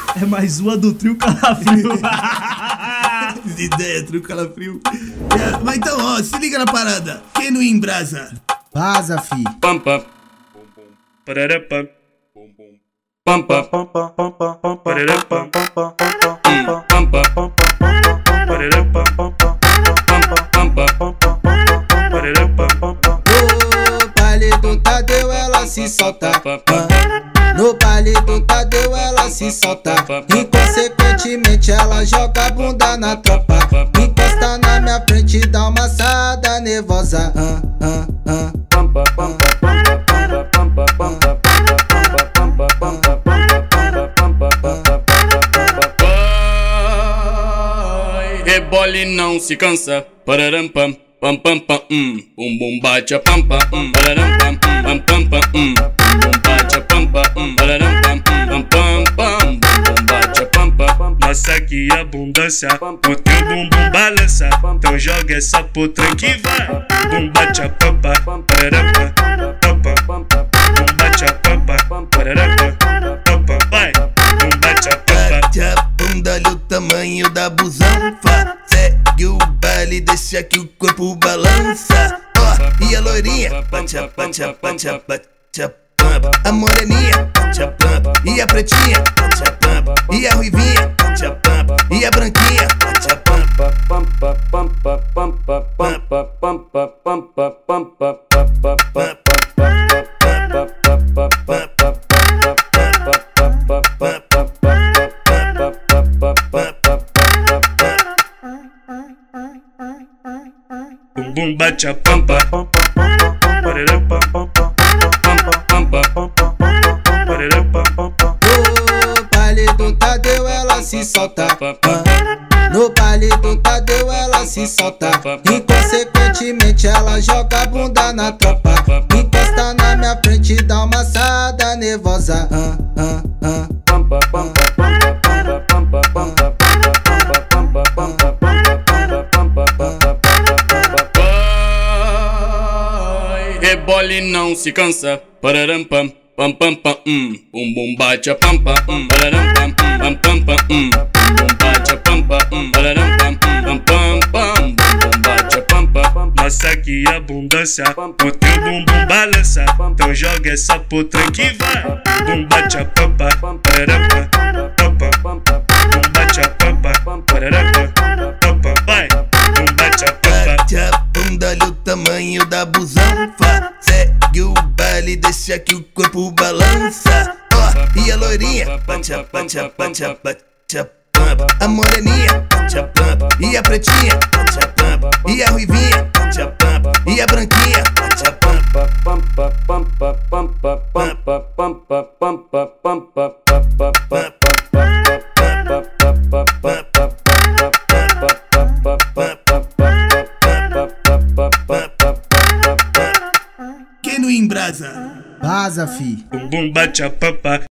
É mais uma do trio Calafrio. Ideia, trio Calafrio. Mas então, ó, se liga na parada. Quem não embrasa? Vaza, fi. Pam pam. Parará pam. Pam pam. Parará pam. Pam pam. Parará pam. Pam pam. Parará pam. No baile do Tadeu ela se solta. No baile do Tadeu ela se solta. Inconsequentemente ela joga a bunda na tropa. Encosta na minha frente e dá uma assada nervosa. Rebole não se cansa. Pararam pam. Pam pam pam. Bum bum bate a pampa. Pararam pam. Pam pam pam. Bum bate a pampa. Pararam pam. Pam pam pam. Bum bate a pampa. Nossa, que abundância, o teu bumbum balança. Então joga essa potranca que vai. Bum bate a pampa, pararapa, pampa. Bum bate a pampa, pararapa, pampa. Vai, bum bate a pampa. Bate a bunda, olha o tamanho da busanfa. Segue o baile, deixa que o corpo balança. Ó, e a loirinha, bate a pampa. A moreninha, bate a pampa. E a pretinha, bate a pampa. E a ruivinha, bate a pampa. E a branquinha, bate a pampa. Bum bum bate a pampa, pararapa, No baile do Tadeu ela se solta. No baile do Tadeu ela se solta. Inconsequentemente ela joga a bunda na tropa. Encosta na minha frente e dá uma assada nervosa. Rebole não se cansa. Pararam pam. Pam pam pam. Bum bum bate a pampa. Pararam pam. Pam pam pam. Bum bate a pampa. Pararam pam. Pam pam pam. Bum bate a pampa. nossa, que abundância, o teu bumbum balança. Então joga essa potranca que vai. Bum bate a pampa, pararapa, pampa. Bum bate a pampa, pararapa, pampa. Vai, bum bate a pampa. Bate a bunda, olha o tamanho da busanfa. Segue o baile, deixa que o corpo balança. Ó, e a loirinha, bate a pampa. A moreninha, bate a pampa. E a pretinha, bate a pampa. E a ruivinha, bate a pampa. E a branquinha, bate a pampa. Quem não embrasa? Vaza, fi. Bumbum bate a pampa.